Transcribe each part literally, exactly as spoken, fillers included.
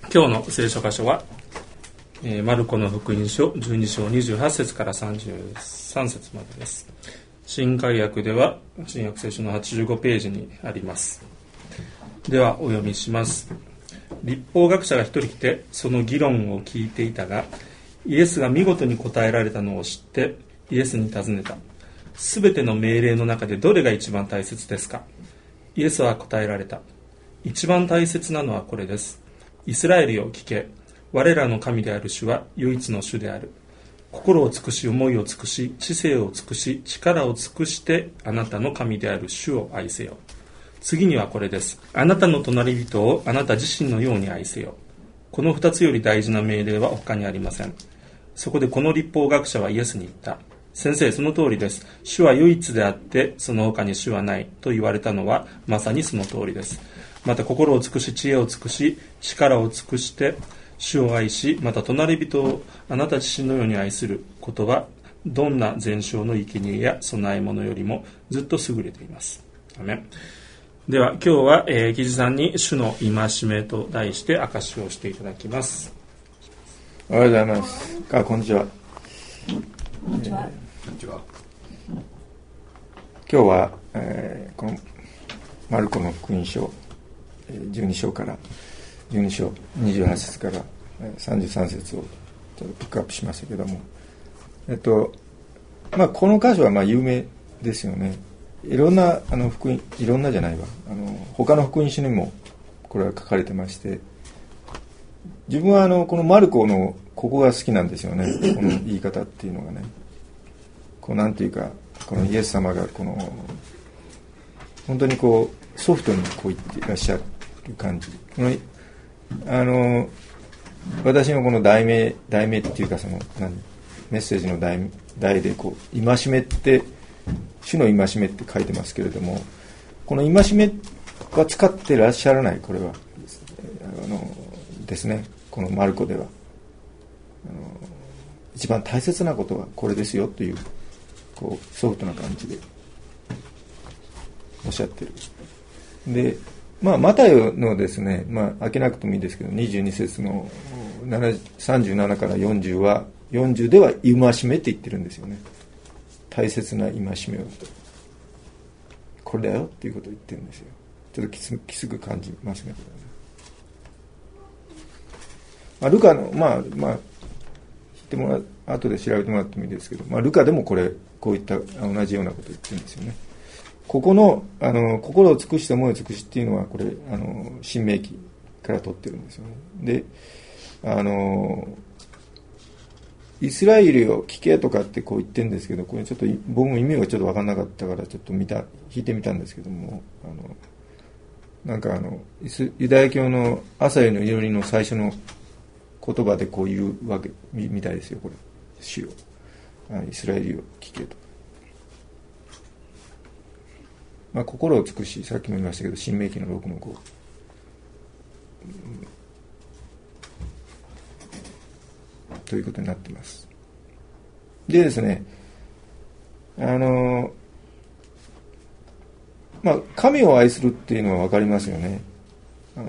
今日の聖書箇所は、えー、マルコの福音書じゅうに章にじゅうはち節からさんじゅうさん節までです。新海訳では新約聖書のはちじゅうごページにあります。ではお読みします。律法学者が一人来てその議論を聞いていたが、イエスが見事に答えられたのを知ってイエスに尋ねた。すべての命令の中でどれが一番大切ですか？イエスは答えられた。一番大切なのはこれです。イスラエルよ聞け。我らの神である主は唯一の主である。心を尽くし、思いを尽くし、知性を尽くし、力を尽くしてあなたの神である主を愛せよ。次にはこれです。あなたの隣人をあなた自身のように愛せよ。この二つより大事な命令は他にありません。そこでこの律法学者はイエスに言った。先生、その通りです。主は唯一であってその他に主はないと言われたのはまさにその通りです。また心を尽くし、知恵を尽くし、力を尽くして主を愛し、また隣人をあなた自身のように愛することはどんな全焼の生贄や供え物よりもずっと優れています。アメン。では今日は、えー、木地さんに主の戒めと題して証しをしていただきます。 おはようございます。あ、こんにちは。 こんにちは。 こんにちは。今日は、えー、このマルコの福音書じゅうに章からじゅうに章にじゅうはち節からさんじゅうさん節をちょっとピックアップしましたけども、えっとまあこの箇所はまあ有名ですよね。いろんなあの福音いろんなじゃないわあの他の福音書にもこれは書かれてまして、自分はあのこのマルコのここが好きなんですよね。この言い方っていうのがね、こうなんていうか、このイエス様がこの本当にこうソフトにこう言っていらっしゃる感じ。このあの私のこの題名題名っていうか、その何メッセージの 題, 題でこう戒めって主の戒めって書いてますけれども、この戒めは使ってらっしゃらない。これはあのですね、このマルコではあの一番大切なことはこれですよという、こうソフトな感じでおっしゃってる。でまあ、マタイのですね、まあ、開けなくてもいいですけど、にじゅうに節のさんじゅうななからよんじゅうは、よんじゅうでは戒めって言ってるんですよね。大切な戒めを。これだよっていうことを言ってるんですよ。ちょっときつ、きつく感じますね、これはね。まあ、ルカの、まあ、まあ、知ってもらう、後で調べてもらってもいいですけど、まあ、ルカでもこれ、こういった同じようなことを言ってるんですよね。ここの、あの心を尽くして思いを尽くしっていうのはこれあの新明記から取ってるんですよね。で、あのイスラエルを聞けとかってこう言ってるんですけど、これちょっと僕も意味がちょっと分かんなかったからちょっと見た弾いてみたんですけども、あのなんかあのユダヤ教の朝への祈りの最初の言葉でこう言うわけみたいですよ。これ主よイスラエルを聞けと。まあ、心を尽くし、さっきも言いましたけど、新明記のろくのご、ということになっています。でですね、あのまあ神を愛するっていうのは分かりますよね。あの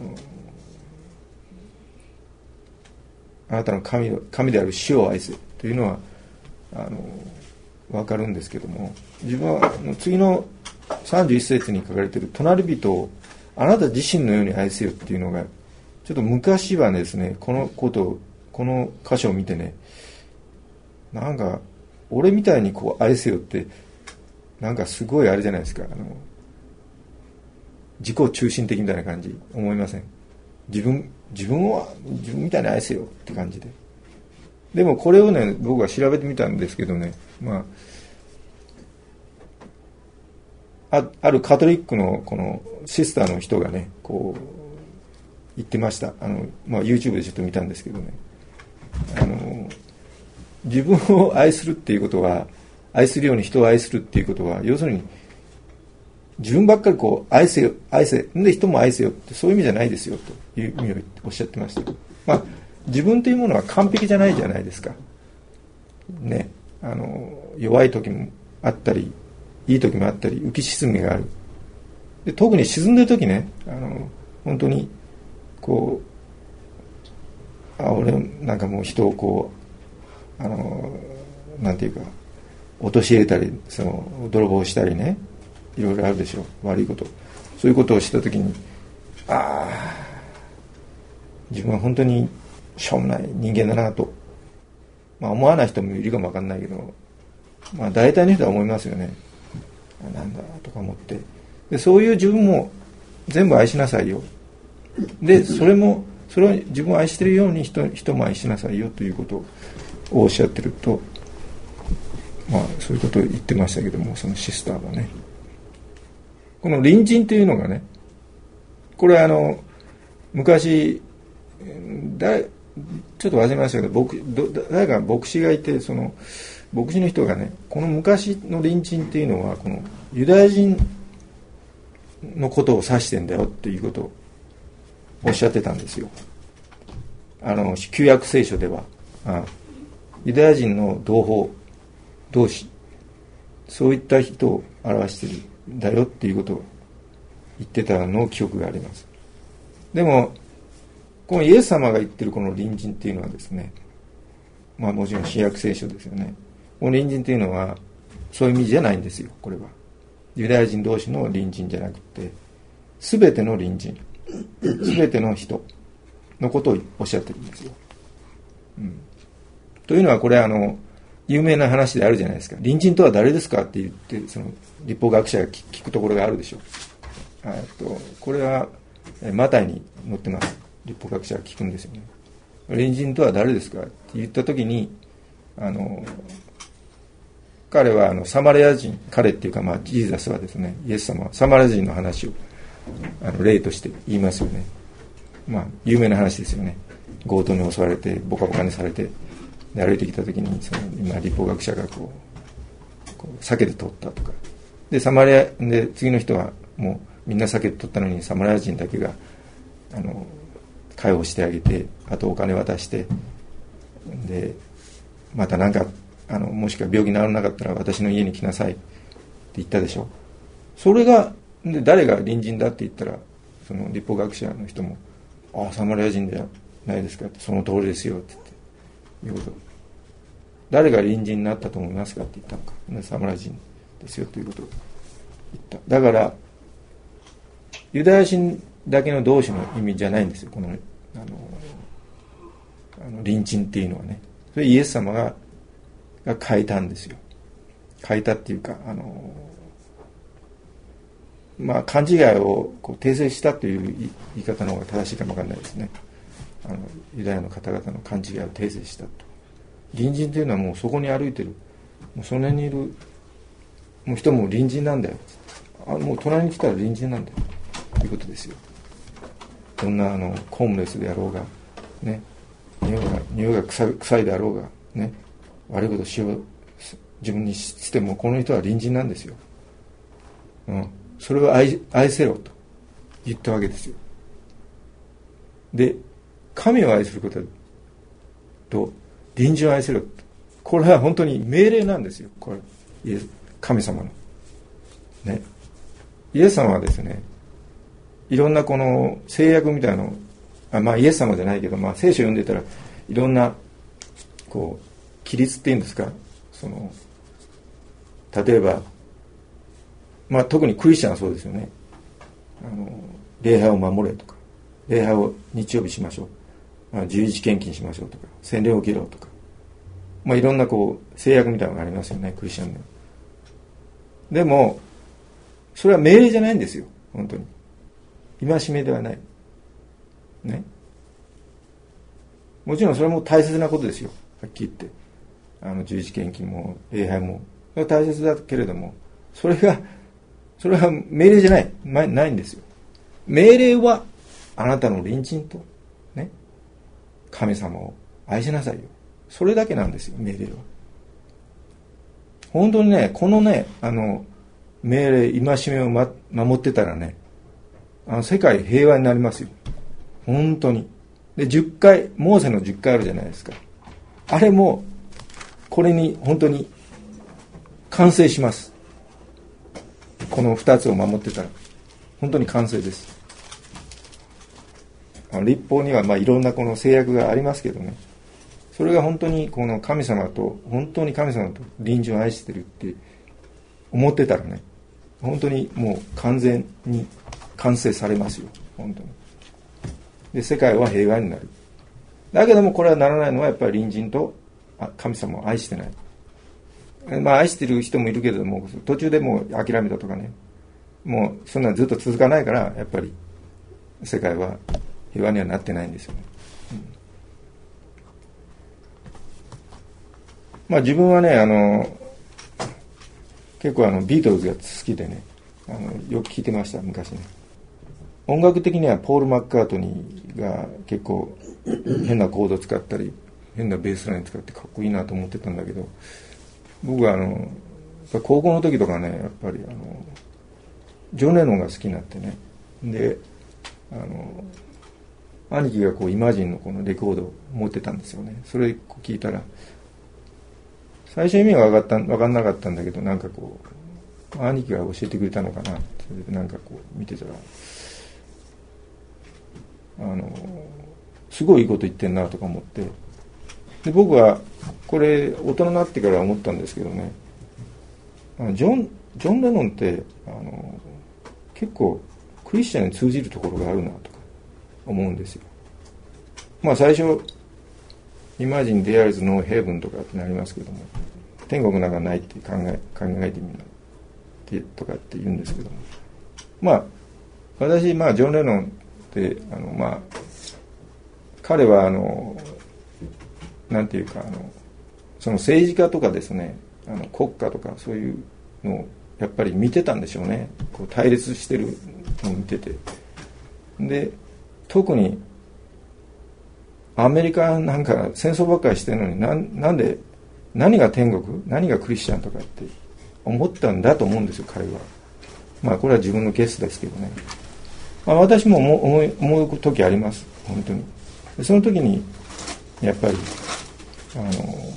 あなたの 神, 神である主を愛せというのはあの分かるんですけども、自分は次のさんじゅういち節に書かれている隣人をあなた自身のように愛せよっていうのが、ちょっと昔はですね、このことをこの箇所を見てね、なんか俺みたいにこう愛せよってなんかすごいあれじゃないですか、あの自己中心的みたいな感じ思いません？自分自分は自分みたいに愛せよって感じで。でもこれをね、僕は調べてみたんですけどね、まああ, あるカトリックのこのシスターの人がね、こう言ってました。あの、まあ、YouTube でちょっと見たんですけどね、あの自分を愛するっていうことは、愛するように人を愛するっていうことは、要するに自分ばっかりこう愛せよ愛せで人も愛せよって、そういう意味じゃないですよという意味をおっしゃってました。まあ自分というものは完璧じゃないじゃないですかね。あの弱い時もあったりいい時もあったり、浮き沈みがある。で特に沈んでる時ね、あの本当にこあ俺なんかもう人をこうあのなんていうか陥れたりその泥棒したりね、いろいろあるでしょう、悪いこと。そういうことをしたときに、ああ自分は本当にしょうもない人間だなと、まあ思わない人もいるかもわかんないけど、まあ大体の人は思いますよね。なんだとか思って、でそういう自分も全部愛しなさいよ。でそれもそれを自分を愛しているように 人, 人も愛しなさいよということをおっしゃってると、まあそういうことを言ってましたけども、そのシスターはね、この隣人というのがね、これはあの昔だちょっと忘れましたけど、牧誰か牧師がいて、その牧師の人がね、この昔の隣人っていうのはこのユダヤ人のことを指してんだよっていうことをおっしゃってたんですよ。あの旧約聖書ではあユダヤ人の同胞同士、そういった人を表してるんだよっていうことを言ってたのを記憶があります。でもこのイエス様が言ってるこの隣人っていうのはですね、まあもちろん新約聖書ですよね。この隣人っていうのはそういう意味じゃないんですよ。これはユダヤ人同士の隣人じゃなくて、すべての隣人、すべての人のことをおっしゃってるんですよ。うん、というのはこれあの有名な話であるじゃないですか。隣人とは誰ですかって言ってその立法学者が聞くところがあるでしょう。えっとこれはマタイに載ってます。立法学者が聞くんですよね。隣人とは誰ですかって言ったときに、あの彼はあのサマリア人、彼っていうか、まあ、ジーザスはですね、イエス様はサマリア人の話をあの例として言いますよね。まあ有名な話ですよね。強盗に襲われてボカボカにされてで歩いてきたときに、その今立法学者がこう、こう酒で取ったとかで、サマリアで次の人はもうみんな酒で取ったのに、サマリア人だけがあの介護してあげて、あとお金渡して、でまた何かあのもしくは病気治らなかったら私の家に来なさいって言ったでしょ。それがで誰が隣人だって言ったら、その立法学者の人も「ああサマリア人じゃないですか」って、その通りですよって言っていうこと。誰が隣人になったと思いますかって言ったのか、サマリア人ですよということを言った。だからユダヤ人だけの同士の意味じゃないんですよ、このあのあの隣人っていうのはね。それイエス様がが変えたんですよ。変えたっていうか、あのまあ勘違いをこう訂正したという言い方の方が正しいかもわかんないですね。あのユダヤの方々の勘違いを訂正したと。隣人というのはもうそこに歩いてる、もうその辺にいるもう人も隣人なんだよ。あもう隣に来たら隣人なんだよということですよ。どんなあのホームレスであろうがね、匂いが匂いが臭い、臭いであろうがね、悪いことしよう自分にしても、この人は隣人なんですよ。うん、それを 愛, 愛せろと言ったわけですよ。で、神を愛することと隣人を愛せろ、これは本当に命令なんですよ。これ神様のね、イエス様はですね、いろんなこの制約みたいなの、あまあイエス様じゃないけど、まあ聖書を読んでたらいろんなこう規律っていうんですか、その例えば、まあ特にクリスチャンはそうですよね。あの礼拝を守れとか、礼拝を日曜日しましょう、まあ、十一献金しましょうとか、洗礼を受けろとか、まあいろんなこう制約みたいなのがありますよね、クリスチャンで。でもそれは命令じゃないんですよ、本当に。戒めではないね。もちろんそれも大切なことですよ、はっきり言って。あの十一献金も礼拝もそれは大切だけれども、それがそれは命令じゃない、ないんですよ。命令はあなたの隣人とね、神様を愛しなさいよ、それだけなんですよ、命令は。本当にね、このね、あの命令、戒めを、ま、守ってたらね、あの世界平和になりますよ、本当に。でじゅっかい、モーセのじゅっかいあるじゃないですか。あれもこれに本当に完成します。このふたつを守ってたら本当に完成です。 あの立法にはまあいろんなこの制約がありますけどね、それが本当にこの神様と本当に神様と隣人を愛してるって思ってたらね、本当にもう完全に完成されますよ、本当に。で世界は平和になる。だけどもこれはならないのはやっぱり隣人と神様を愛してない。まあ愛してる人もいるけれども、途中でもう諦めたとかね、もうそんなずっと続かないから、やっぱり世界は平和にはなってないんですよね。うん、まあ自分はね、あの結構あのビートルズが好きでね、あのよく聴いてました昔ね。音楽的にはポール・マッカートニーが結構変なコード使ったり変なベースライン使ってかっこいいなと思ってたんだけど、僕はあの高校の時とかね、やっぱりあのジョン・レノンが好きになってね、であの兄貴がこうイマジンのこのレコードを持ってたんですよね。それを聞いたら最初意味が分かった分かんなかったんだけど、なんかこう兄貴が教えてくれたのかな。それでなんかこう見てたら、あのすごいいいこと言ってんなとか思って、で僕はこれ大人になってから思ったんですけどね、あのジョンジョン・レノンってあの結構クリスチャンに通じるところがあるなとか思うんですよ。まあ最初Imagine there is no heaven とかってなりますけども、天国なんかないって考え考えてみなってとかって言うんですけども、まあ私まあジョン・レノンってあのまあ彼はあのなんていうかあのその政治家とかですね、あの国家とかそういうのをやっぱり見てたんでしょうね。こう対立してるのを見てて、で特にアメリカなんか戦争ばっかりしてるのに な, なんで何が天国何がクリスチャンとかって思ったんだと思うんですよ、彼は。まあこれは自分のケースですけどね、まあ、私も思う思う時あります本当に。その時にやっぱりあの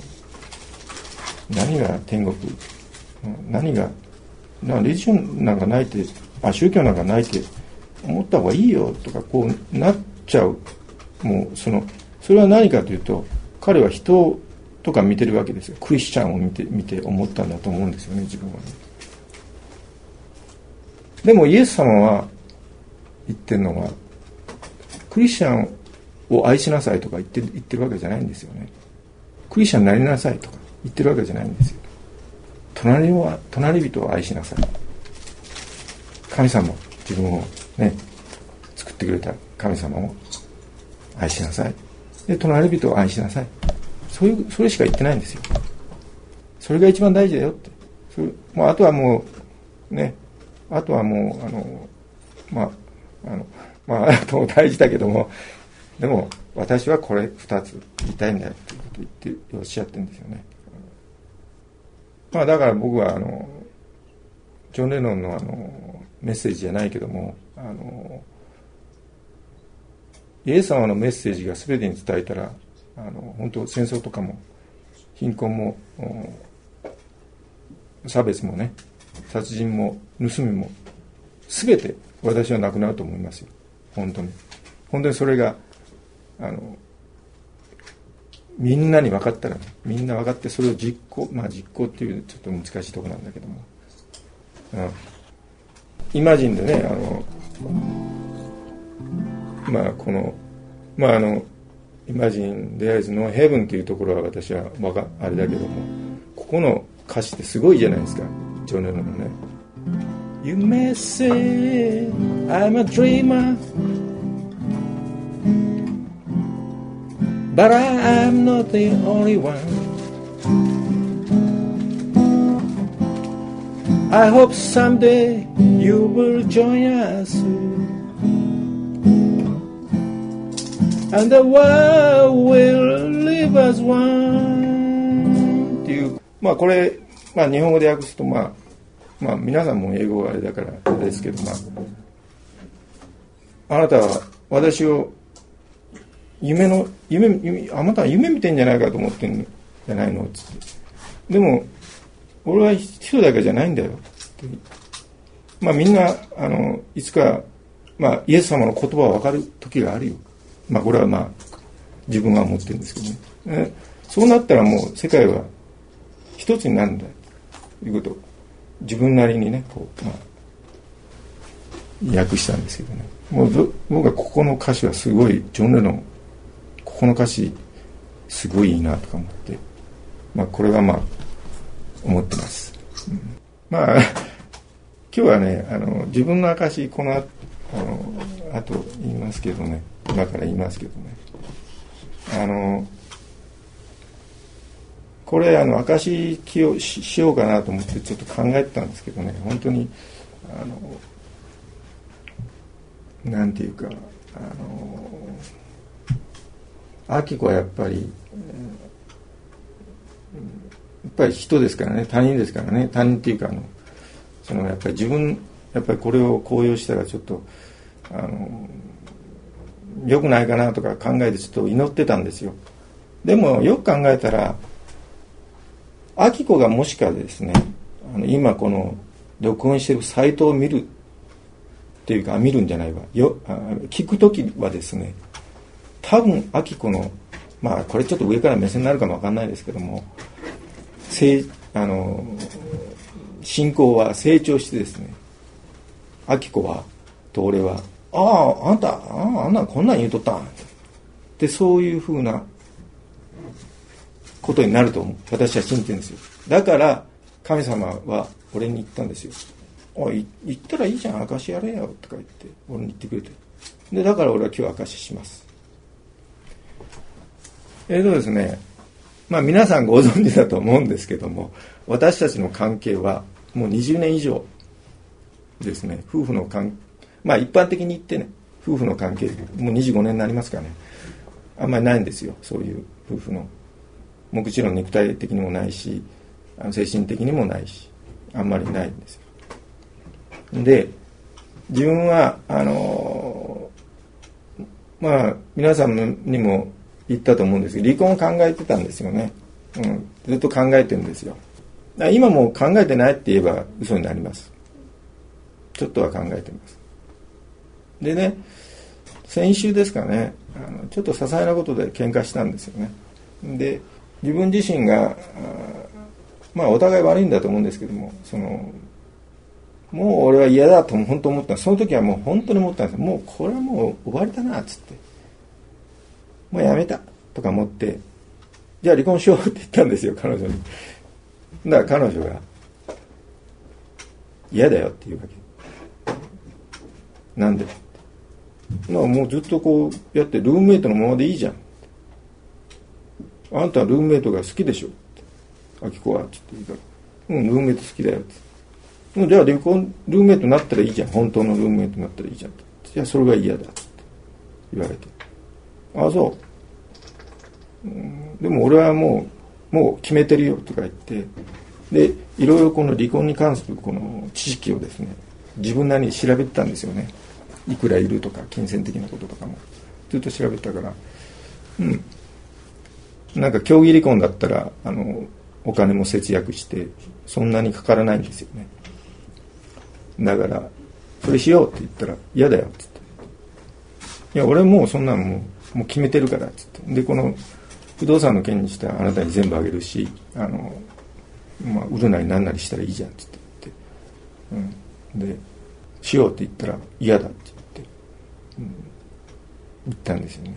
何が天国何がなリジョンなんかないってあ宗教なんかないって思った方がいいよとかこうなっちゃう。もうそのそれは何かというと、彼は人とか見てるわけですよ。クリスチャンを見て見て思ったんだと思うんですよね、自分はね。でもイエス様は言ってるのはクリスチャンを愛しなさいとか言って言ってるわけじゃないんですよね。クリスチャンになりなさいとか言ってるわけじゃないんですよ。隣は隣人を愛しなさい。神様、自分をね作ってくれた神様を愛しなさい。で隣人を愛しなさい。そういうそれしか言ってないんですよ。それが一番大事だよって。それまあ、あとはもうね、あとはもうあのまああのまああとも大事だけども、でも私はこれ二つ言いたいんだよっていうことを言っておっしゃってるんですよね。まあだから僕はあのジョン・レノンのあのメッセージじゃないけども、あのイエス様のメッセージが全てに伝えたら、あの本当戦争とかも貧困も差別もね殺人も盗みも全て私はなくなると思いますよ。本当に本当にそれがあのみんなに分かったら、ね、みんな分かってそれを実行まあ実行っていうちょっと難しいところなんだけども、うん、イマジンでねあのまあこのまああのイマジンデアイズのヘブンというところは私はわかあれだけども、ここの歌詞ってすごいじゃないですか、ジョン・レノンのね。You may say I'm a dreamer, but I'm not the only one. I hope someday you will join us.And the world will live as one っていう、まあこれ、まあ日本語で訳すと、まあ、まあ皆さんも英語はあれだからあれですけど、まあ、あなたは私を夢の、夢、夢あなたは夢見てんじゃないかと思ってんじゃないのつって。でも、俺は人だけじゃないんだよって。まあみんな、あの、いつか、まあイエス様の言葉は分かる時があるよ。 まあこれはまあ自分は思ってるんですけどね、えそうなったらもう世界は一つになるんだということを自分なりにねこう、まあ、訳したんですけどね。もう僕はここの歌詞はすごいジョン・レノンここの歌詞すごいいいなとか思って、まあこれはまあ思ってます、うん、まあ今日はねあの自分の証このあのあと言いますけどね今から言いますけどねあのこれあの証しを し, しようかなと思ってちょっと考えてたんですけどね本当にあのなんていうかあの明子はやっぱり、やっぱり人ですからね他人ですからね他人っていうかあのそのやっぱり自分やっぱりこれを公用したらちょっとあの良くないかなとか考えてちょっと祈ってたんですよ。でもよく考えたら明子がもしかですねあの今この録音しているサイトを見るっていうか見るんじゃないわよ聞くときはですね多分明子のまあこれちょっと上から目線になるかもわかんないですけどもせあの信仰は成長してですね明子はと俺はあああんたあああんなこんなん言うとったんってそういうふうなことになると思う私は信じてるんですよ。だから神様は俺に言ったんですよ。おい言ったらいいじゃん証しやれよとか言って俺に言ってくれてでだから俺は今日証しします。えーとですねまあ皆さんご存知だと思うんですけども私たちの関係はもうにじゅうねん以上ですね夫婦の関係まあ一般的に言ってね夫婦の関係もうにじゅうごねんになりますからねあんまりないんですよそういう夫婦のもちろん肉体的にもないし精神的にもないしあんまりないんですよ。で自分はあのまあ皆さんにも言ったと思うんですけど離婚を考えてたんですよね、うん、ずっと考えてるんですよ。今も考えてないって言えば嘘になります。ちょっとは考えてます。でね先週ですかねあのちょっと些細なことで喧嘩したんですよね。で自分自身がまあお互い悪いんだと思うんですけどもそのもう俺は嫌だと本当思ったその時はもう本当に思ったんですもうこれはもう終わりだなっつってもうやめたとか思ってじゃあ離婚しようって言ったんですよ彼女に。だから彼女が嫌だよって言うわけ。なんでまあもうずっとこうやってルームメイトのままでいいじゃんあんたはルームメイトが好きでしょって明子はって言うからうんルームメイト好きだよってじゃあ離婚ルームメイトになったらいいじゃん本当のルームメイトになったらいいじゃんってじゃあそれが嫌だって言われてああそう、うん、でも俺はもうもう決めてるよとか言ってでいろいろこの離婚に関するこの知識をですね自分なりに調べてたんですよね。いくらいるとか金銭的なこととかもずっと調べてたからうんなんか協議離婚だったらあのお金も節約してそんなにかからないんですよね。だからそれしようって言ったら嫌だよって言って、いや俺もうそんなのもう、もう決めてるからって言って、でこの不動産の件にしてはあなたに全部あげるし、あのまあ売るなりなんなりしたらいいじゃんって言って、うん、でしようって言ったら嫌だって言って、うん、言ったんですよね。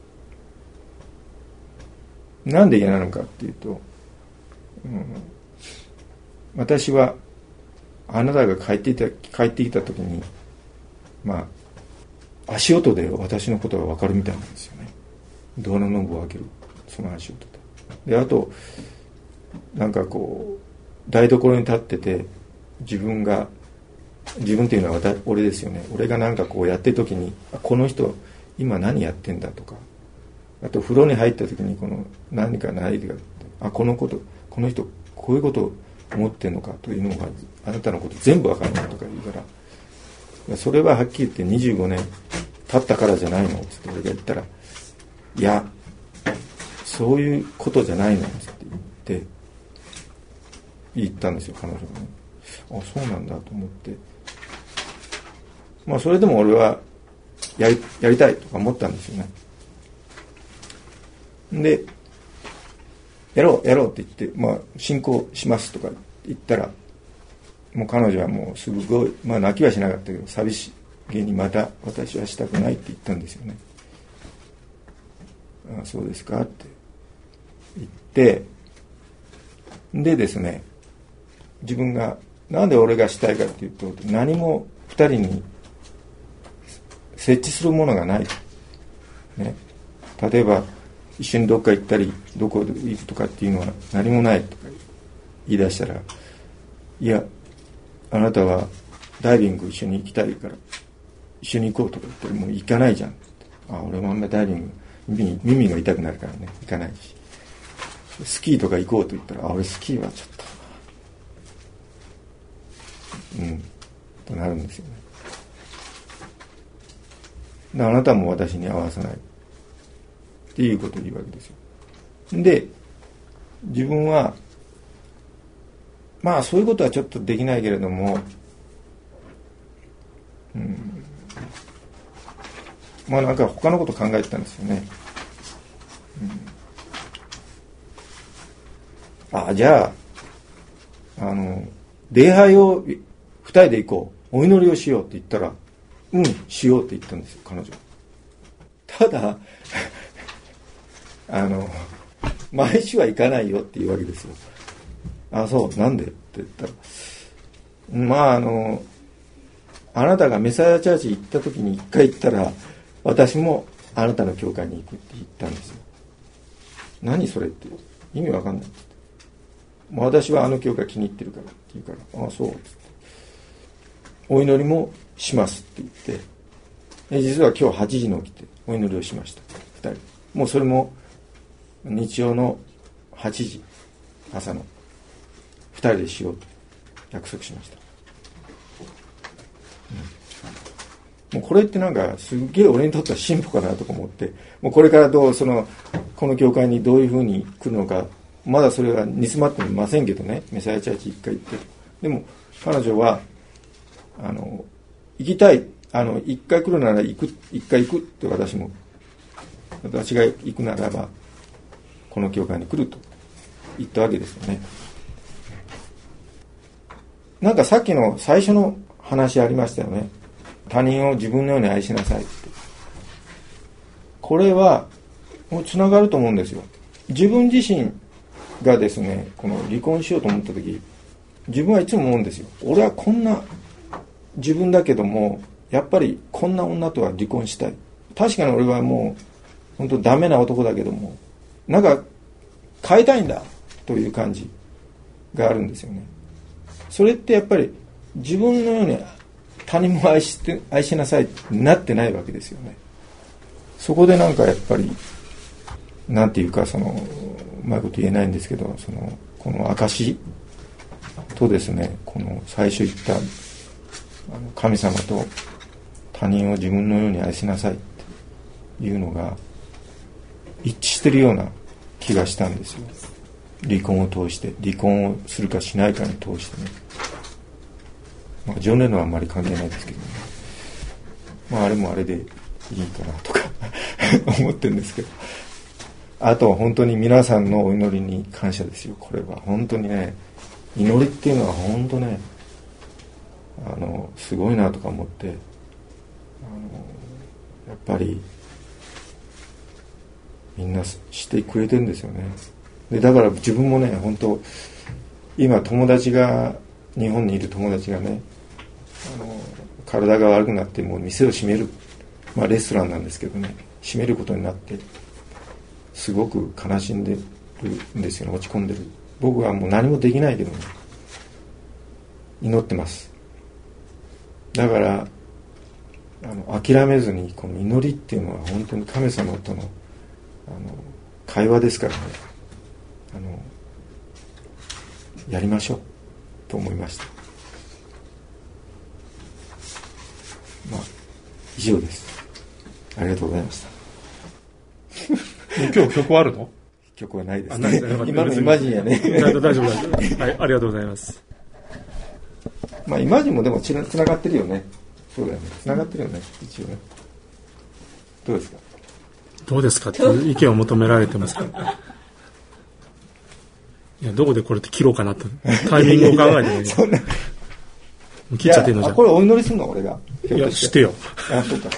なんで嫌なのかっていうと、うん、私はあなたが帰っていた帰ってきた時にまあ足音で私のことが分かるみたいなんですよね。ドアのノブを開けるその足音で、であとなんかこう台所に立ってて自分が自分っていうのは私俺ですよね。俺がなんかこうやってる時にこの人今何やってんだとか、あと風呂に入った時にこの何かないかあこのことこの人こういうことを思ってんのかというのがあなたのこと全部わかるのとか言うからそれははっきり言ってにじゅうごねん経ったからじゃないのって俺が言ったらいやそういうことじゃないのって言って言ったんですよ彼女がね。あそうなんだと思ってまあそれでも俺はやり、やりたいとか思ったんですよね。 でやろうやろうって言って、まあ、進行しますとか言ったら、もう彼女はもうすごい、まあ、泣きはしなかったけど寂しげにまた私はしたくないって言ったんですよね。ああそうですかって言って、でですね、自分がなんで俺がしたいかっていうと、何もふたりに設置するものがない、ね、例えば一緒にどっか行ったりどこで行くとかっていうのは何もないとか言い出したら、いやあなたはダイビング一緒に行きたいから一緒に行こうとか言ったら、もう行かないじゃん。あ俺もあんまりダイビング 耳, 耳が痛くなるからね行かないし、スキーとか行こうと言ったら、あ俺スキーはちょっとうんとなるんですよね。あなたも私に合わせないっていうことを言うわけですよ。で自分はまあそういうことはちょっとできないけれども、うん、まあなんか他のこと考えてたんですよね。うん、あじゃああの礼拝を二人で行こう、お祈りをしようって言ったら、うんしようって言ったんですよ彼女。ただあの毎週は行かないよっていうわけですよ。あそうなんでって言ったら、まああのあなたがメサヤチャーチ行った時に一回行ったら私もあなたの教会に行くって言ったんですよ。何それって意味わかんないって言って、私はあの教会気に入ってるからって言うから、ああそうってお祈りもしますって言って、実は今日はちじに起きてお祈りをしましたふたり。もうそれも日曜のはちじ朝のふたりでしようと約束しました。うん、もうこれってなんかすげえ俺にとっては進歩かなとか思って、もうこれからどうそのこの教会にどういうふうに来るのかまだそれは煮詰まってませんけどね。メサヤチャーチ一回行ってる。でも彼女はあの行きたい、あの一回来るなら行く、一回行くって私も私が行くならばこの教会に来ると言ったわけですよね。なんかさっきの最初の話ありましたよね。他人を自分のように愛しなさいって。これはもうつながると思うんですよ。自分自身がですね、この離婚しようと思った時、自分はいつも思うんですよ。俺はこんな自分だけどもやっぱりこんな女とは離婚したい。確かに俺はもう本当ダメな男だけどもなんか変えたいんだという感じがあるんですよね。それってやっぱり自分のように他人も愛して愛しなさいってなってないわけですよね。そこでなんかやっぱりなんていうかそのうまいこと言えないんですけど、そのこの証とですね、この最初言った神様と他人を自分のように愛しなさいっていうのが一致してるような気がしたんですよ。離婚を通して、離婚をするかしないかに通してね。まあジョン・レノンはあんまり関係ないですけどね、まああれもあれでいいかなとか思ってるんですけど、あとは本当に皆さんのお祈りに感謝ですよ。これは本当にね、祈りっていうのは本当ね、あのすごいなとか思って、あのやっぱりみんなしてくれてるんですよね。でだから自分もね、本当今友達が日本にいる友達がね、あの体が悪くなってもう店を閉める、まあレストランなんですけどね、閉めることになってすごく悲しんでるんですよね。落ち込んでる。僕はもう何もできないけどね、祈ってます。だからあの諦めずに、この祈りっていうのは本当に神様との、あの会話ですからね、あのやりましょうと思いました。まあ以上です。ありがとうございました。 今日曲はあるの？ 曲はないですね。今のイマジンやね。 大丈夫大丈夫。はい、ありがとうございます。 まあイマジンもでもつな、つながってるよね。そうだよね。つながってるよね。一応ね。どうですか？ どうですかっていう意見を求められてますから。いや、どこでこれって切ろうかなとタイミングを考えてね。そんな切っちゃっていいのじゃん。 これお祈りするの俺が。 いや、してよ。 あ、そうか。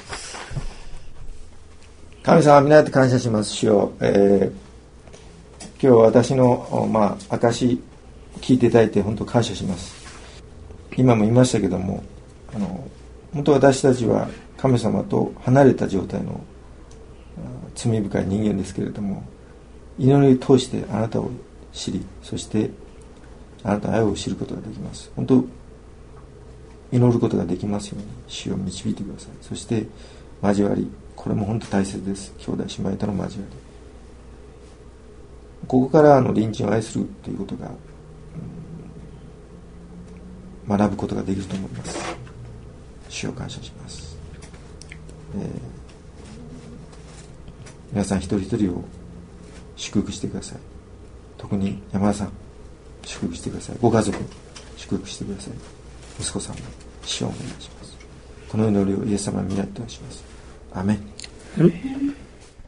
神様皆って感謝します主よ、えー、今日は私のまあ証聞いていただいて本当感謝します。今も言いましたけども、あの本当私たちは神様と離れた状態の罪深い人間ですけれども、祈りを通してあなたを知り、そしてあなたの愛を知ることができます。本当祈ることができますように主を導いてください。そして交わり、これも本当大切です。兄弟姉妹との交わり、ここからあの隣人を愛するということが、うん、学ぶことができると思います。主を感謝します、えー、皆さん一人一人を祝福してください。特に山田さん祝福してください。ご家族祝福してください。息子さんも主をお願いします。この祈りをイエス様に皆とします。アメン。